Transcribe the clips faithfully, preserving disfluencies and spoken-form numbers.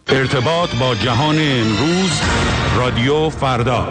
ارتباط با جهان امروز، رادیو فردا.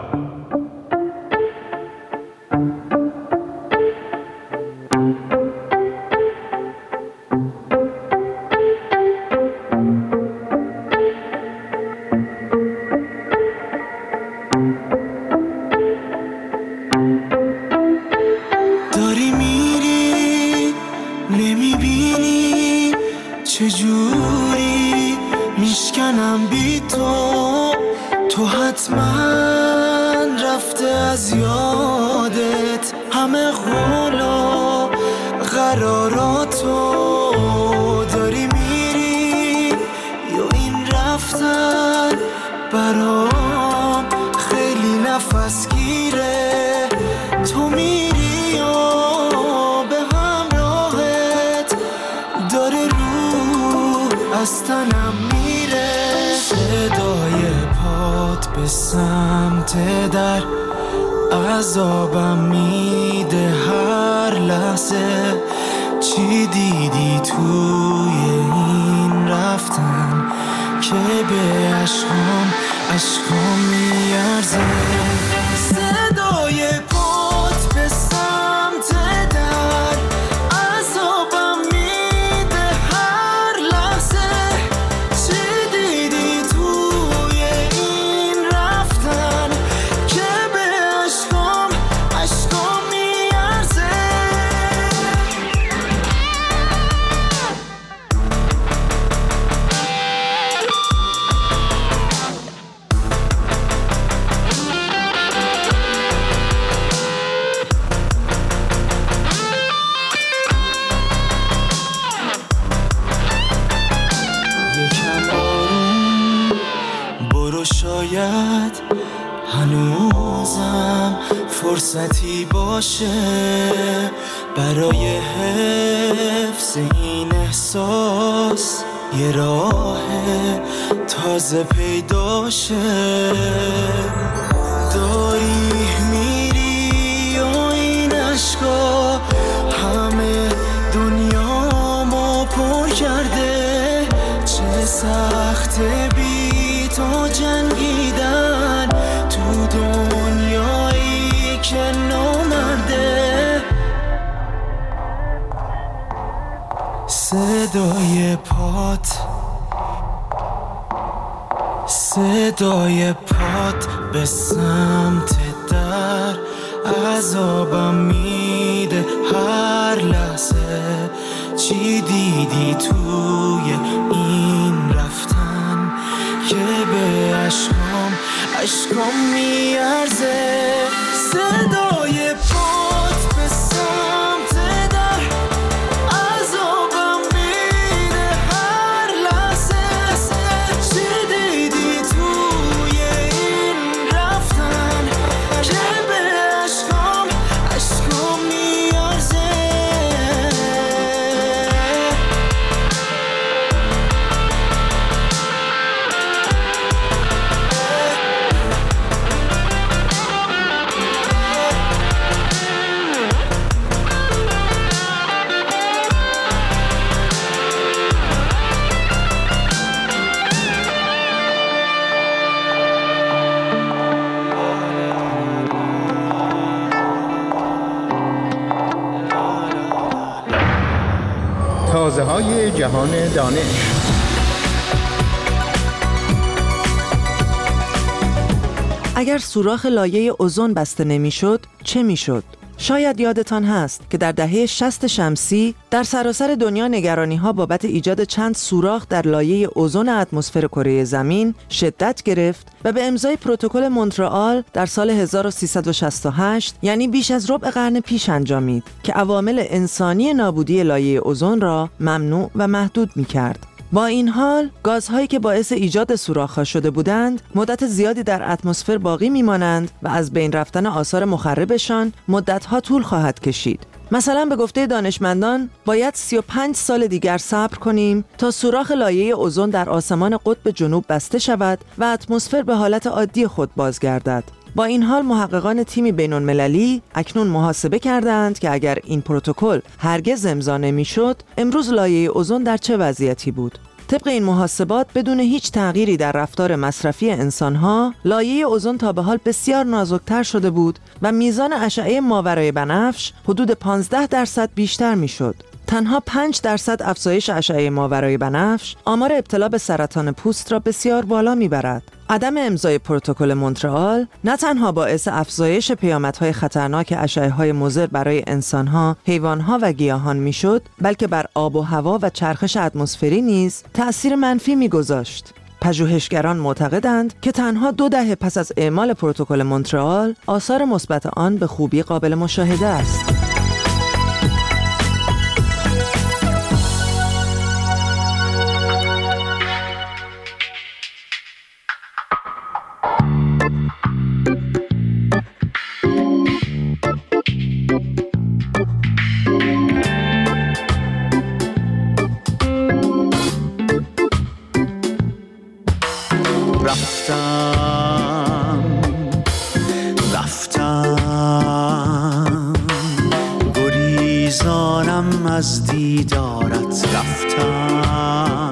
داری میری نمیبینی چجوری میشکنم بی تو، تو حتما رفته از یادت همه قول و قراراتو. داری میری یا این رفتن برام خیلی نفس گیره، تو میری یا به همراهت داره رو از تنم میره. صدای پات به سمت در عذابم میده هر لحظه. چی دیدی توی این رفتن که به عشقام عشقام میارزه؟ صدای پات به سمت در عذابم میده هر لحظه. چی دیدی توی این رفتن که به عشقام عشقام میارزه؟ شاید هنوزم فرصتی باشه برای حفظ این احساس، یه راه تازه پیدا شه. داری میری و این عشقا همه دنیامو پر کرده. چه سخته بی تو جنگیدن تو دنیایی که نامرده. صدای پات صدای پات به سمت در عذابم میده هر لحظه. چی دیدی توی این رفتن که به عشقام عشقام میارزه؟ صدای پات به سمت در عذابم میده هر لحظه. چی دیدی توی این رفتن که به عشقام عشقام میارزه؟ تازه های جهان دانش. اگر سوراخ لایه اوزون بسته نمیشد چه میشد؟ شاید یادتان هست که در دهه شصت شمسی در سراسر دنیا نگرانی‌ها بابت ایجاد چند سوراخ در لایه اوزون اتمسفر کره زمین شدت گرفت و به امضای پروتکل مونترآل در سال هزار و سیصد و شصت و هشت، یعنی بیش از ربع قرن پیش انجامید که عوامل انسانی نابودی لایه اوزون را ممنوع و محدود می‌کرد. با این حال گازهایی که باعث ایجاد سوراخ‌ها شده بودند مدت زیادی در اتمسفر باقی می‌مانند و از بین رفتن آثار مخربشان مدت‌ها طول خواهد کشید. مثلا به گفته دانشمندان باید سی و پنج سال دیگر صبر کنیم تا سوراخ لایه اوزون در آسمان قطب جنوب بسته شود و اتمسفر به حالت عادی خود بازگردد. با این حال محققان تیمی بین‌المللی اکنون محاسبه کردند که اگر این پروتکل هرگز امضا نمی‌شد، امروز لایه اوزون در چه وضعیتی بود. طبق این محاسبات بدون هیچ تغییری در رفتار مصرفی انسان‌ها، لایه اوزون تا به حال بسیار نازک‌تر شده بود و میزان اشعه ماورای بنفش حدود پانزده درصد بیشتر می‌شد. تنها پنج درصد افزایش اشعه ماورای بنفش آمار ابتلا به سرطان پوست را بسیار بالا میبرد. عدم امضای پروتکل مونترآل نه تنها باعث افزایش پیامدهای خطرناک اشعه‌های مضر برای انسان‌ها، حیوان‌ها و گیاهان میشد، بلکه بر آب و هوا و چرخش اتمسفری نیز تأثیر منفی میگذاشت. پژوهشگران معتقدند که تنها دو دهه پس از اعمال پروتکل مونترآل، آثار مثبت آن به خوبی قابل مشاهده است. رفتم رفتم گریزانم از دیدارت، رفتم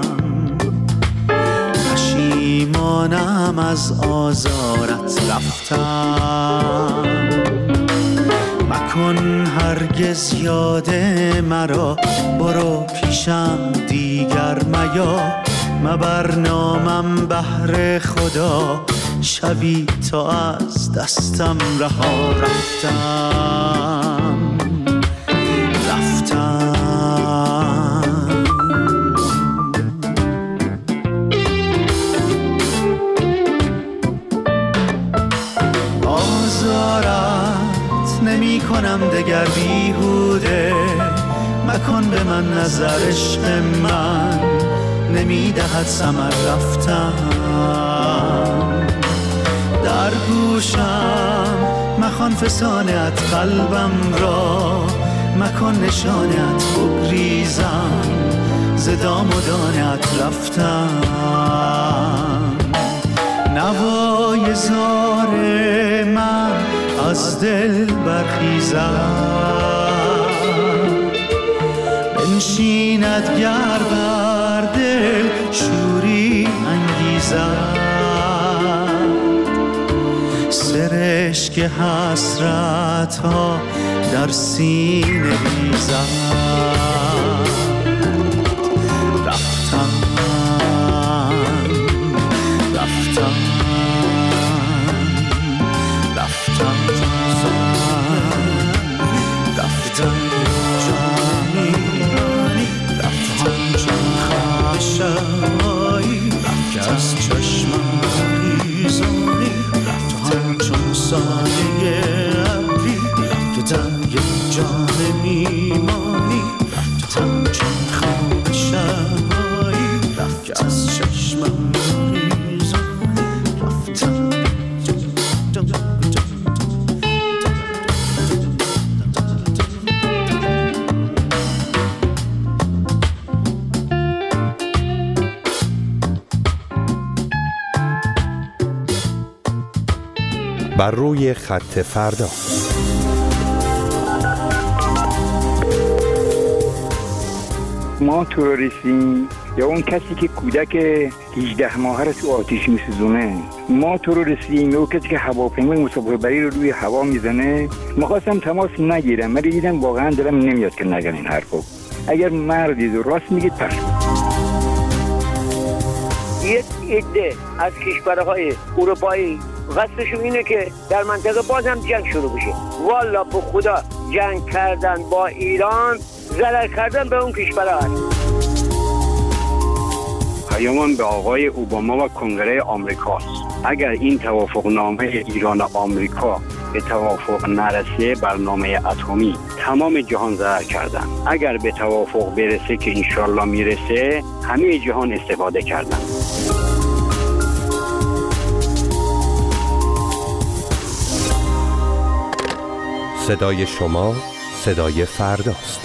پشیمانم از آزارت، رفتم مکن هرگز یاد مرا، برو پیشم دیگر میا، مبر نامم بهر خدا، شبی تا از دستم رها، رفتم رفتم آزارت نمی کنم دگر بیهوده، مکن به من نظر عشق من نمی دهد ثمر، رفتم در گوشم مخوان فسانت قلبم را، مکن نشانت بگریزم ز دام و دانت، رفتم نوای زار من از دل برخیزد، بنشیند گر بر دل شوری انگیزد، سرشک حسرت ها در سینه ریزد، رفتم رفتم رفتم رفتم جانی رفتم چون خشایی، رفتم از چشمم ریزانی، رفتم چون سایه ابری، رفتم یک جان میمانی، رفتم چون خشایی، رفتم از چشمم ریزانی، رفتم بر روی خط فردا. ما تروریستیم یا اون کسی که کودک هجده ماهه رو تو آتیش میسوزونه، ما تروریستیم یا اون کسی که هواپیمای مسافر بری رو روی هوا میزنه. میخواستم تماس نگیرم ولی دیدم واقعا دلم نمیاد که نگم این حرفو. اگر مردید و راست میگید پس یک عده از کشورهای اروپایی قصدشون اینه که در منطقه بازم جنگ شروع بشه. والا به خدا جنگ کردن با ایران ضرر کردن به اون کشورها هست. پیامم به آقای اوباما و کنگره آمریکاست. اگر این توافقنامه ایران و آمریکا به توافق نرسه، برنامه اتمی تمام جهان ضرر کردن. اگر به توافق برسه که انشالله میرسه، همه جهان استفاده کردن. صدای شما صدای فرداست.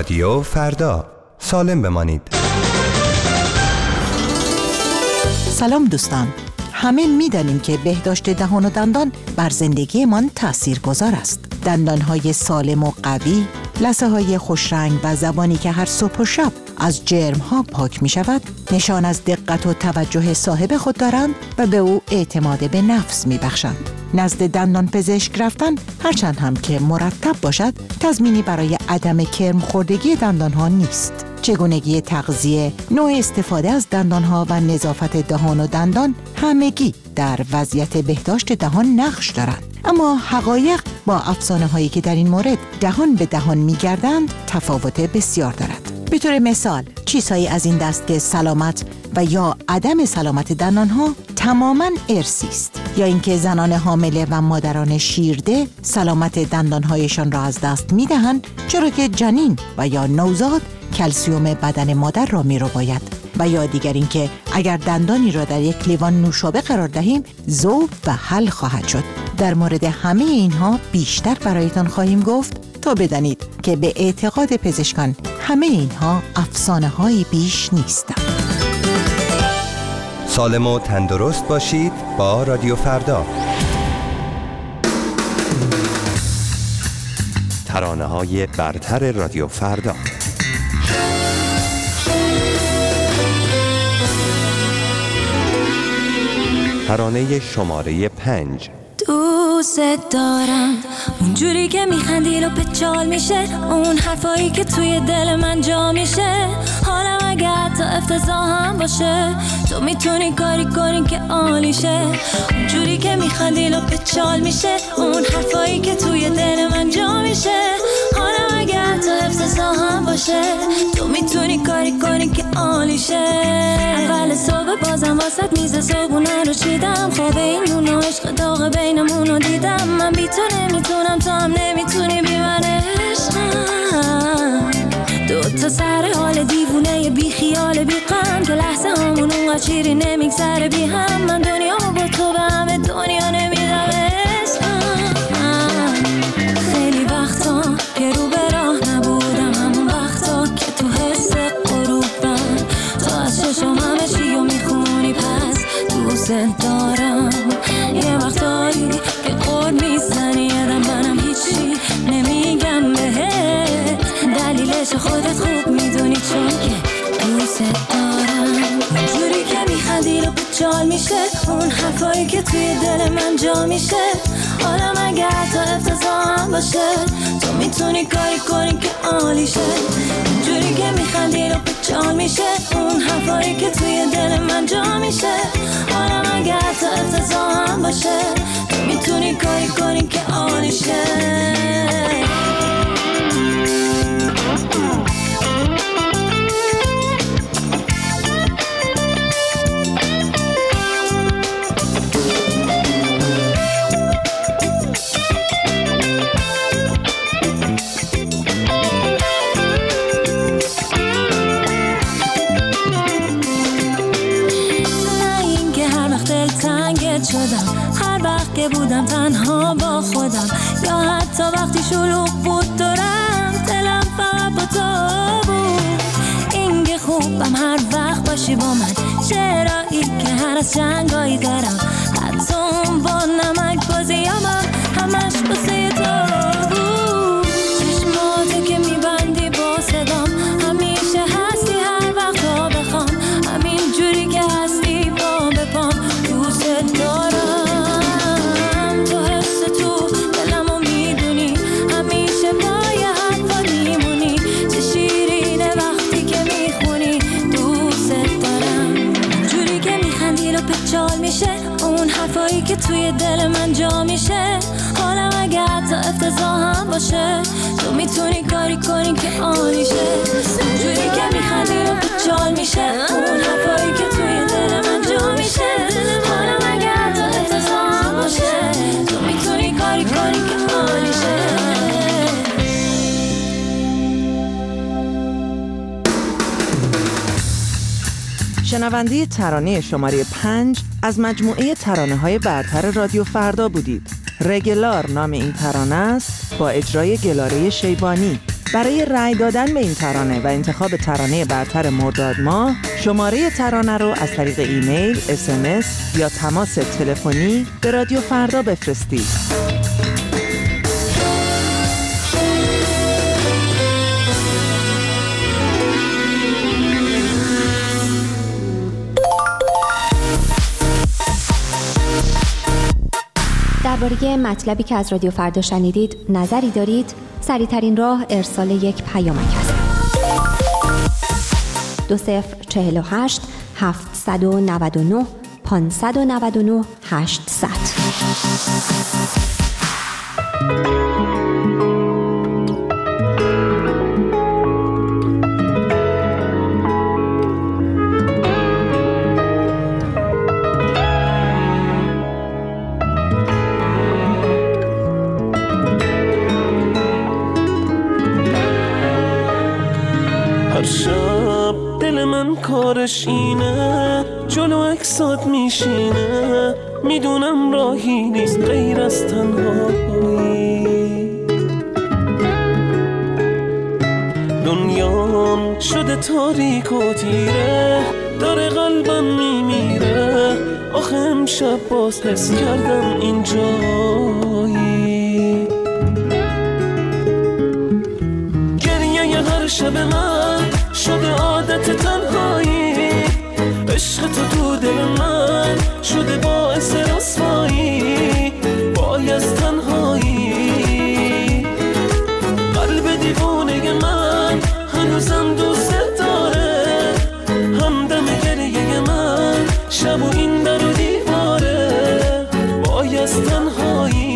رادیو فردا، سالم بمانید. سلام دوستان، همه می‌دانیم که بهداشت دهان و دندان بر زندگیمان تاثیرگذار است. دندان‌های سالم و قوی، لثه‌های خوشرنگ و زبانی که هر صبح و شب از جرم‌ها پاک می‌شود، نشان از دقت و توجه صاحب خود دارند و به او اعتماد به نفس می‌بخشند. نزد دندان پزشک رفتن هرچند هم که مرتب باشد، تضمینی برای عدم کرم خوردگی دندان‌ها نیست. چگونگی تغذیه، نوع استفاده از دندان‌ها و نظافت دهان و دندان همگی در وضعیت بهداشت دهان نقش دارند. اما حقایق با افسانه‌هایی که در این مورد دهان به دهان می‌گردند تفاوت بسیار دارد. به طور مثال، چیزهایی از این دست که سلامت و یا عدم سلامت دندان‌ها تماماً ارثی است، یا اینکه زنان حامله و مادران شیرده سلامت دندان‌هایشان را از دست می‌دهند، چرا که جنین و یا نوزاد کلسیوم بدن مادر را می‌رباید، و یا دیگر اینکه اگر دندانی را در یک لیوان نوشابه قرار دهیم ذوب و حل خواهد شد. در مورد همه اینها بیشتر برایتان خواهیم گفت تا بدانید که به اعتقاد پزشکان همه اینها افسانه‌های بیش نیستند. سالم و تندرست باشید با رادیو فردا. ترانه‌های برتر رادیو فردا. ترانه شماره پنج. دوست دارم اونجوری که میخندی و پچال میشه، اون حرفایی که توی دل من جا میشه. حالم اگه حتی افتضاح هم باشه، تو میتونی کاری کنی که عالیشه. اونجوری که میخندی و پچال میشه، اون حرفایی که توی دل من جا میشه. حالم اگه حتی افتضاح هم باشه، تو میتونی کاری کنی که عالیشه. اول صبح بازم واسط میز صبحونه رو چیدم، خواب این نون و عشق داغ بینمون رو دیدم. من بی تو نمیتونم، تو هم نمیتونی بی من عشقم. دو تا سر حال دیوونه بی خیال بی غم، که لحظه همون اونقدر شیری نمیگذره بی هم. من دنیامو با تو به همه دنیا نمیدم عشقم. خیلی وقتا که رو به راه نبودم، همون وقتا که تو حس غروبم، تو از چشم همه چی رو میخونی، پس دوست دارم. یه وقتایی که قول میزنی یادم، منم هیچی نمیگم بهت، دلیلش خودت خوب میدونی، چون که دوست دارم. اونجوری که میخندی رو بچال میشه، اون حرفایی که توی دل من جا میشه. حالم اگه حتی افتضاح هم باشه، تو میتونی کاری کنی که عالیشه. اونجوری که میخندی رو بچال میشه، اون حرفایی که توی دل من جا میشه. حالم اگه حتی افتضاح هم باشه، تو میتونی کاری کنی که عالیشه. هر وقت که بودم تنها با خودم، یا حتی وقتی شلوغ بود دورم، دلم فقط با تو بود. این که خوبم هر وقت باشی با من، چرایی که هر از جنگایی دارم، حتی اون با نمک بازیامم همش بسه تو بود. چشماتو که میبندی با صدام، همیشه هستی هر وقت ها بخوام، همین جوری که هستی با بپام. دوست دارم تو حس تو دلمو میدونی، همیشه پای حرفا میمونی، چه شیرینه وقتی که میخونی. دوست دارم جوری که میخندی رو پچال میشه، اون حرفایی که توی دل من جا میشه. حالم اگه حتی افتضاح هم باشه، تو میتونی کاری کنی که عالیشه. جوری که میخندی رو پچال میشه، اون حرفایی که توی دل من جا میشه. حالم اگه حتی افتضاح هم باشه، تو میتونی کاری کنی که عالیشه. شنونده ترانه شماره پنج از مجموعه ترانه‌های برتر رادیو فردا بودید. رگلار نام این ترانه است با اجرای گلاره شیبانی. برای رأی دادن به این ترانه و انتخاب ترانه برتر مرداد ماه، شماره ترانه رو از طریق ایمیل، اس ام اس یا تماس تلفنی به رادیو فردا بفرستید. درباره مطلبی که از رادیو فردا شنیدید نظری دارید؟ سریع‌ترین راه ارسال یک پیامک است. دو صفر چهل و هشت هفتصد و نود و نه پانصد و نود و نه هشتصد. هر شب دل من کارش اینه، جلو اکسات میشینه، میدونم راهی نیست غیر از تنهایی. دنیام شده تاریک و تیره، داره قلبم میمیره، آخه امشب باز حس کردم اینجایی. گریه هر شب من شده عادت تنهایی، عشق تو تو دل من شده باعث رسوایی، وای از تنهایی. قلب دیوانه من هنوزم دوست داره، همدم گریه من شب و این در و دیواره، وای از تنهایی.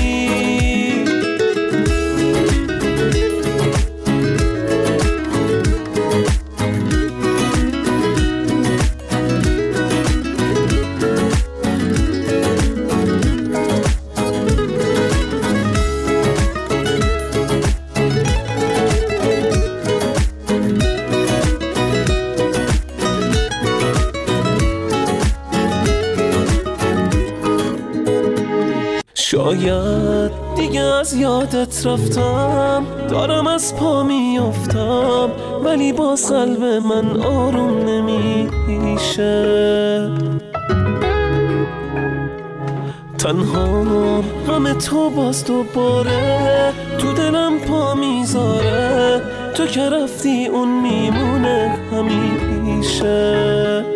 شاید دیگه از یادت رفتم، دارم از پا میافتم، ولی باز قلب من آروم نمیشه. تنها غم تو باز دوباره تو دلم پا میذاره، تو که رفتی اون میمونه همیشه.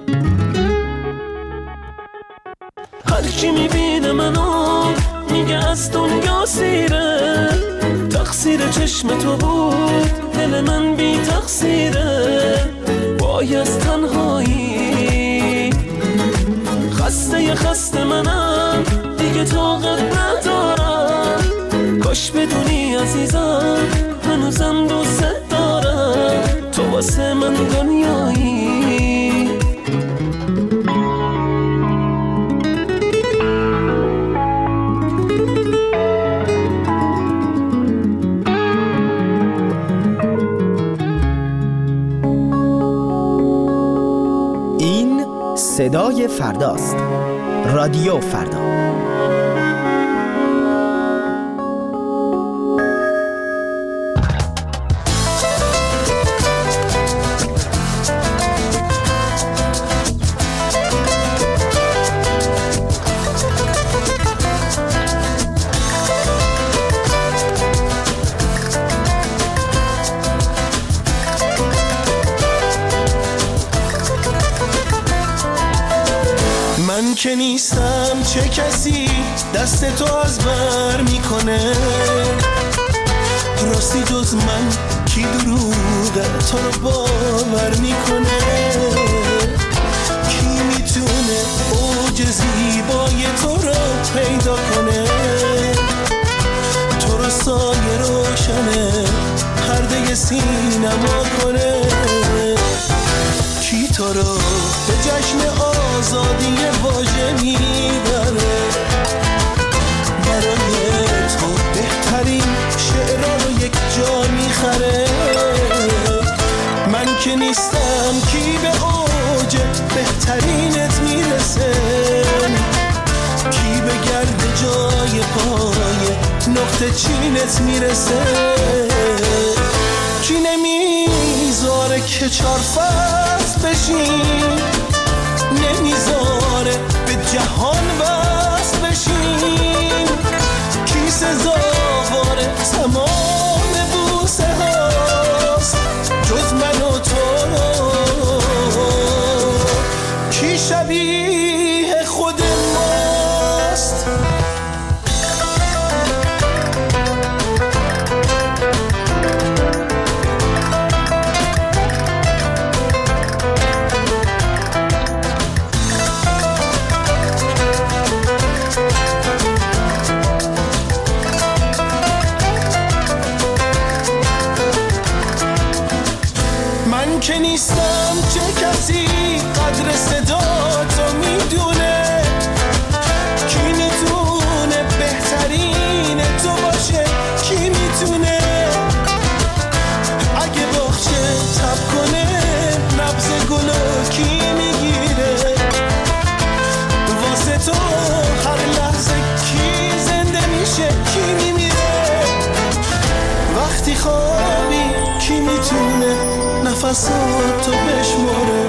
هرچی میبینه منو میگه از دنیا سیره، تقصیر چشم تو بود دل من بی تقصیره، وای از تنهایی. خسته خسته منم دیگه طاقت ندارم، کاش بدونی عزیزم هنوزم دوست دارم، تو واسه من دنیایی. صدای فرداست. رادیو فردا. من که نیستم چه کسی دست تو از بر میکنه، راستی جز من کی دروغه تو رو باور میکنه، کی میتونه اوج زیبای تو رو پیدا کنه، تو رو سایه روشنه پرده سینما کنه، کی تو رو به جشن آزادی واژه میبره، برای تو بهترین شعرها رو یک جا میخره. من که نیستم کی به اوج بهترینت میرسه، کی به گرد جای پای نقطه وقت چینت میرسه. کی نمیذاره که چار فصل بشین، نمیذاره به جهان وصل بشین. کی سزاواره تمام بوسه هاست جز من و تو؟ کی شبیه خود ماست؟ که نیستم چه کسی قدر صدا تو میدونه. کی میتونه بهترین تو باشه؟ کی میتونه اگه باغچه تب کنه نبض گلو کی میگیره؟ واسه تو هر لحظه کی زنده میشه کی میمیره؟ وقتی خوابی کی میتونه نفساتو بشماره؟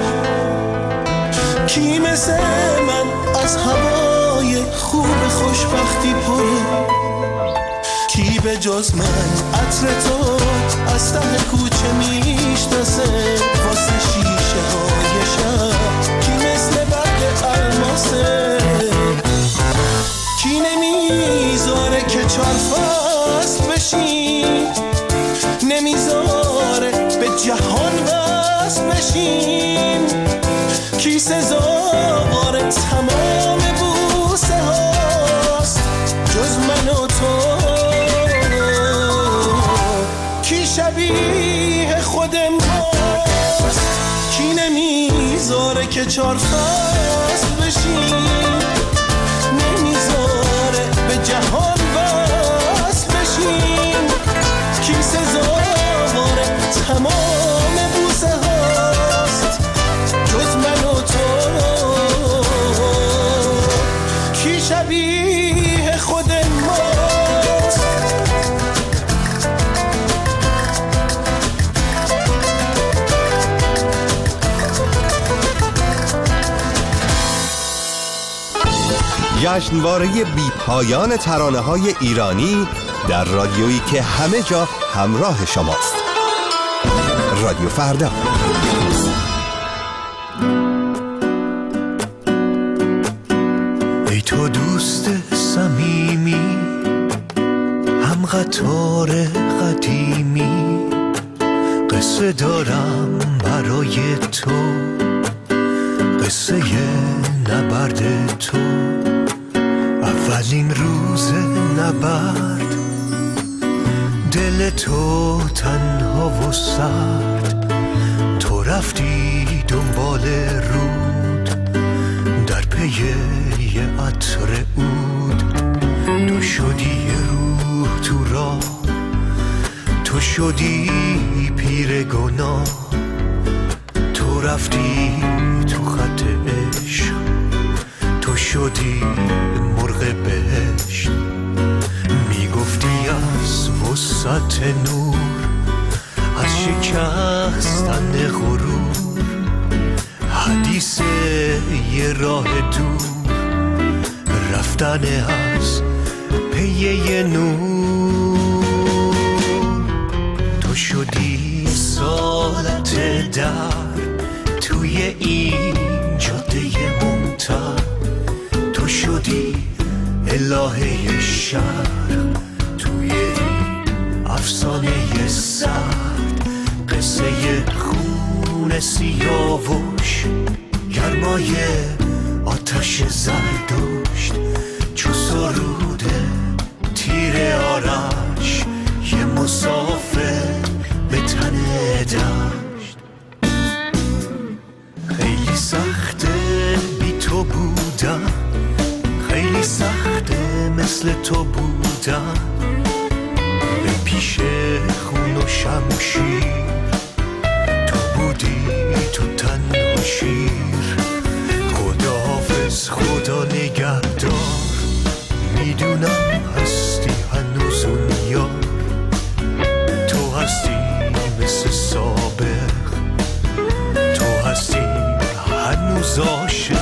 کی مثل من از هوای خوب خوشبختی پره؟ کی به جز من عطر تو از ته کوچه میشناسه؟ واسه شیشه های شب کی مثل برگ الماسه؟ کی نمیذاره که چار فصل بشین، نمیذاره به جهان وصل بشین. کی سزاوار تمام بوسه هاست جز من و تو؟ کی شبیه خود ماست؟ کی نمیذاره که چار فصل بشین، نمیذاره به جهان وصل بشین. کی سزاوار تمام بوسه هاست جز من و تو؟ کی شبیه خود ماست؟ جشنواره بی پایان ترانه‌های ایرانی در رادیویی که همه جا همراه شماست. رادیو فردا. ای تو دوست صمیمی، هم قطار قدیمی، قصه دارم برای تو، قصه نبرد تو. اولین روز نبرد، دل تو تنها و سرد، تو رفتی دنبال رود در پی یه عطر عود. تو شدی روح تو راه، تو شدی پیر گناه، تو رفتی تو خط عشق، تو شدی مرغ بهشت. میگفتی از وسعت نور، از شکستن غرور، حدیث یه راه دور، رفتن از پی یه نور. تو شدی سالت در توی این جاده ممتد، تو شدی الهه شهر توی این افسانه سرد. قصه خون سیاوش، گرمای آتش زردشت، چو سروده تیر آرش، یه مسافر به تن دشت. خیلی سخته بی تو بودم، خیلی سخته مثل تو بودم، به پیش خون و شمشیر، تو بودی تو تن و شیر. خداحافظ خدا نگهدار، میدونم هستی هنوز اون گذاشته.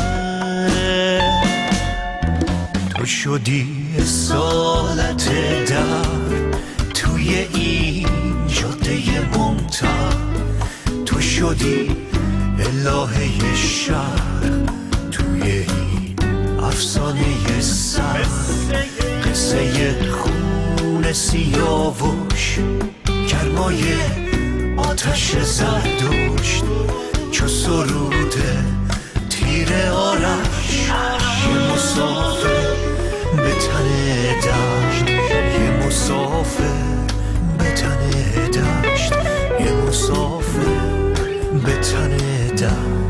تو شدی اصالت در توی این جاده ممتد، تو شدی الهه شهر توی این افسانه سر. قصه خون سیاوش گرمای آتش زردشت، چو سرود تیر آرش. یه مسافر به تن دشت، یه مسافر به تن دشت، یه مسافر به تن دشت.